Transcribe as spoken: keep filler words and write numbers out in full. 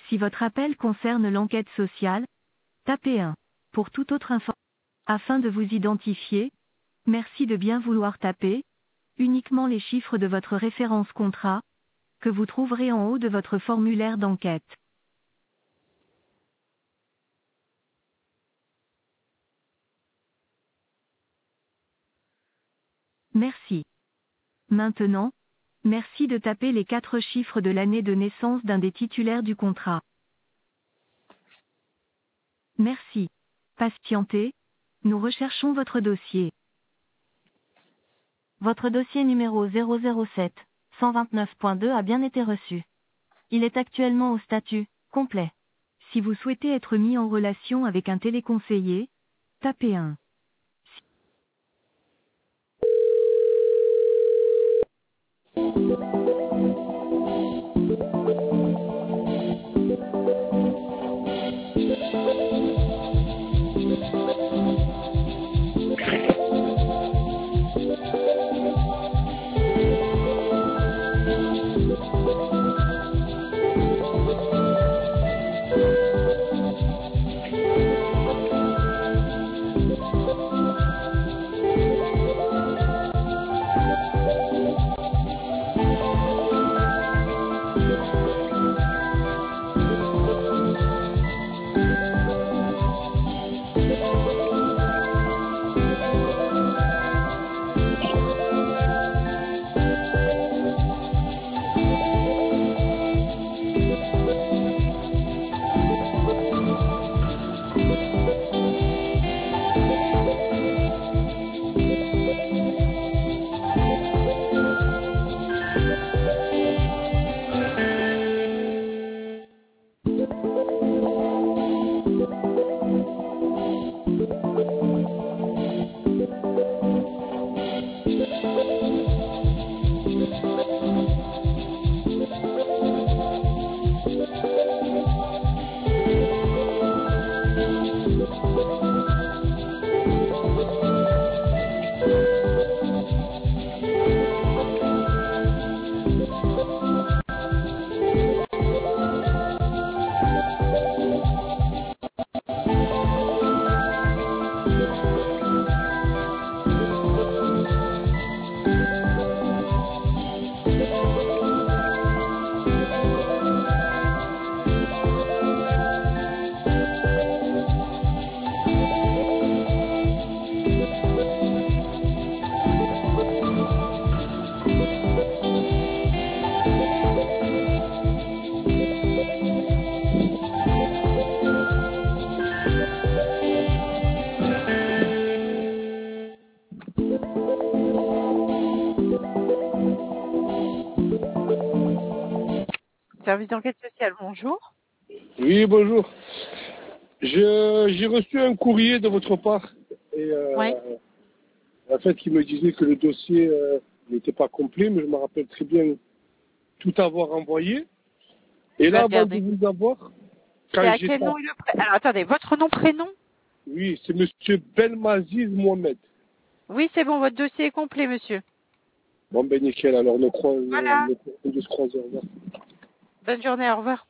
Si votre appel concerne l'enquête sociale, tapez un. Pour toute autre information, afin de vous identifier, merci de bien vouloir taper uniquement les chiffres de votre référence contrat, que vous trouverez en haut de votre formulaire d'enquête. Merci. Maintenant, merci de taper les quatre chiffres de l'année de naissance d'un des titulaires du contrat. Merci. Patientez, nous recherchons votre dossier. Votre dossier numéro zéro zéro sept cent vingt-neuf point deux a bien été reçu. Il est actuellement au statut complet. Si vous souhaitez être mis en relation avec un téléconseiller, tapez un. Service d'enquête sociale, bonjour. Oui, bonjour. Je, j'ai reçu un courrier de votre part et euh, Oui. en fait, il me disait que le dossier euh, n'était pas complet, mais je me rappelle très bien tout avoir envoyé. Et Je vais là, avant de regarder. vous avoir, C'est quand à j'ai quel pas... nom et le prénom? Alors attendez, votre nom, prénom? Oui, c'est Monsieur Belmaziz Mohamed. Oui, c'est bon, votre dossier est complet, monsieur. Bon ben nickel, alors nos croix, Voilà. nos croix de se croiser, au revoir. Bonne journée, au revoir.